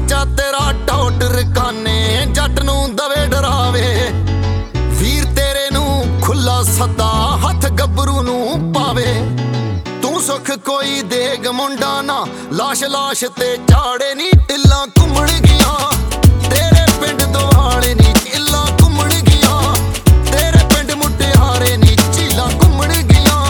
ਚਾਚਾ ਤੇਰਾ ਟੌਟ ਰਕਾਨੇ ਜੱਟ ਨੂੰ ਦਵੇ ਡਰਾਵੇ। ਵੀਰ ਤੇਰੇ ਨੂੰ ਖੁੱਲਾ ਸੱਦਾ ਹੱਥ ਗੱਭਰੂ ਨੂੰ ਪਾਵੇ। ਤੂੰ ਸੁੱਖ ਕੋਈ ਦੇਗ ਮੁੰਡਾ ਨਾ ਲਾਸ਼ ਲਾਸ਼ ਤੇ ਝਾੜੇ ਨੀ ਇੱਲਾਂ ਘੁੰਮਣ ਗਿਆ ਤੇਰੇ ਪਿੰਡ ਦੁਆਲੇ ਨੀ ਇੱਲਾਂ ਘੁੰਮਣ ਗਿਆ ਤੇਰੇ ਪਿੰਡ ਮੁਟਿਆਰੇ ਨੀ ਝੀਲਾਂ ਘੁੰਮਣ ਗਿਆ।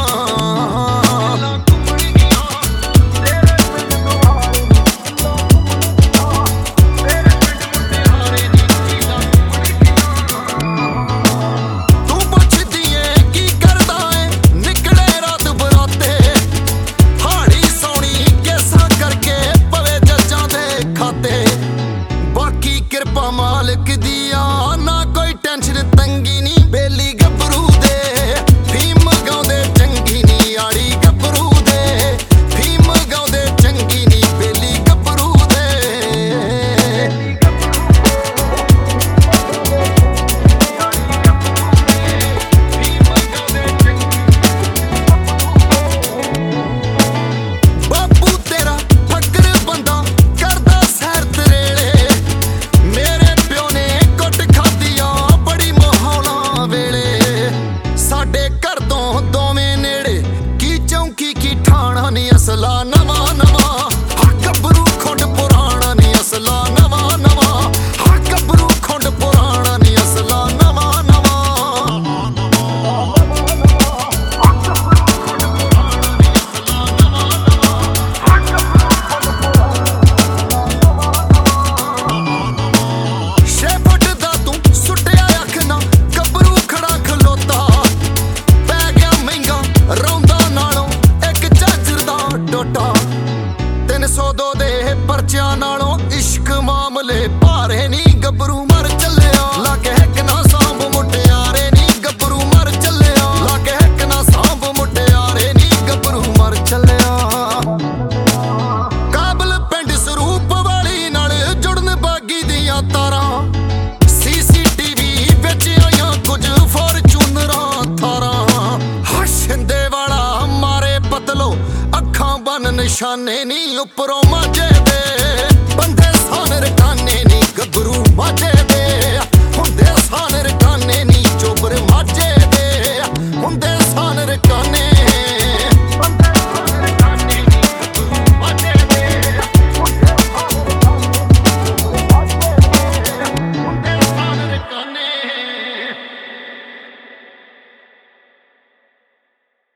ਕਿਰਪਾ ਮਾਲਕ ਦੀ ਆ ਨਾ ਕੋਈ ਟੈਨਸ਼ਨ ਤੰਗੀ ਨੀ ਬੇਲੀ ਗੱਭਰੂ ਦੇ ਫੀਮ ਗਾਉਂਦੇ ਚੰਗੀ ਨੀ ਆੜੀ ਗੱਭਰੂ ਦੇ ਫੀਮ ਗਾਉਂਦੇ ਚੰਗੀ ਨੀ ਬੇਲੀ ਗੱਭਰੂ ਦੇ। ਬਾਪੂ ਤੇਰਾ ਫਕਰ ਬੰਦਾ ਕਰਦਾ ਸੈਰ ਤਰੇਲੇ ਸਾਡੇ ਘਰ ਤੋਂ ਦੋਵੇਂ ਨੇੜੇ ਕੀ ਚੌਂਕੀ ਕੀ ਠਾਣਾ ਨੀ ਅਸਲਾ ਨਵਾਂ ਨਵਾਂ ਗੱਭਰੂ ਖੁੰਡ ਪੁਰਾਣਾ ਨੀ ਅਸਲਾ ਨਵਾਂ ਨਵਾਂ ਗੱਭਰੂ ਖੁੰਡ ਪੁਰਾਣਾ ਨੀ ਅਸਲਾ ਨਵਾਂ ਨਵਾਂ। ਛੇ ਫੁੱਟ ਦਾ ਤੂੰ ਸੁੱਟਿਆ ਅੱਖ ਨਾ ਗੱਭਰੂ ਖੜਾ ਖਲੋਤਾ ਰੌਂਦਾ ਨਾਲੋਂ ਇੱਕ ਝਾਂਜਰ ਦਾ ਟੋਟਾ 302 ਦੇ ਪਰਚਿਆਂ ਨਾਲੋਂ ਇਸ਼ਕ ਮਾਮਲੇ ਭਾਰੇ ਨੀ ਗੱਭਰੂ ਮਰ ਚੱਲਿਆ ਲਾਗੇ ਇੱਕ ਨਾ ਸਾਂਭ ਮੁਟਿਆਰੇ ਨੀ ਗੱਭਰੂ ਮਰ ਚੱਲਿਆ ਲਾਗੇ ਇੱਕ ਨਾ ਸਾਂਭ ਮੁਟਿਆਰੇ ਨੀ ਗੱਭਰੂ ਮਰ ਚੱਲਿਆ। ਕਾਬਲ ਪਿੰਡ ਸਰੂਪ ਵਾਲੀ ਨਾਲ ਜੁੜਨ ਬਾਗੀ ਦੀਆਂ ਤਾਰਾਂ CCTV ਵਿੱਚ ਆਈਆਂ ਕੁਝ ਫੋਰਚੂਨਰਾਂ ਥਾਰਾਂ ਸ਼ਿੰਦੇ ਵਾਲਾ ਮਾਰੇ ਬਦਲੋ ਅੱਖਾਂ ਬੰਨ ਨਿਸ਼ਾਨੇ ਨੀ ਉੱਪਰੋਂ ਮਾਝੇ ਦੇ ਬੰਦੇ ਸਾਨ ਰਕਾਨੇ ਨੀ ਗੱਭਰੂ ਮਾਝੇ